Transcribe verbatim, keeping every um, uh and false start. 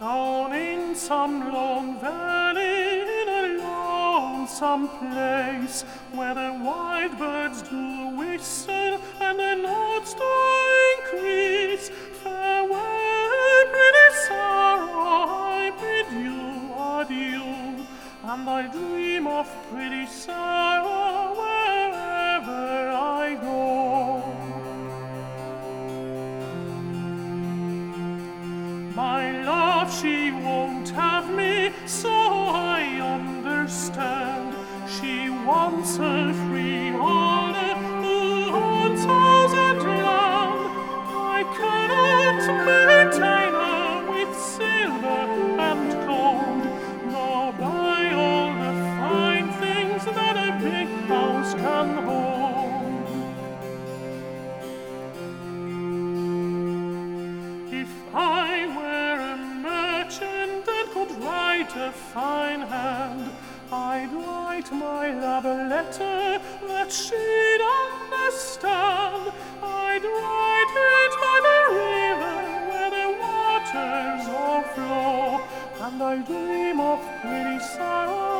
Down in some lone valley, in a lonesome place, where the wild birds do whistle and the notes do increase. Farewell, pretty sorrow, I bid you adieu, and I dream of pretty sorrow wherever I go. My love, she won't have me, so I understand. She wants a freeholder who owns house and land. I cannot maintain her with silver and gold, nor buy all the fine things that a big house can hold. If I were a merchant and could write a fine hand, I'd write my love a letter that she'd understand. I'd write it by the river where the waters all flow, and I dream of pretty sorrow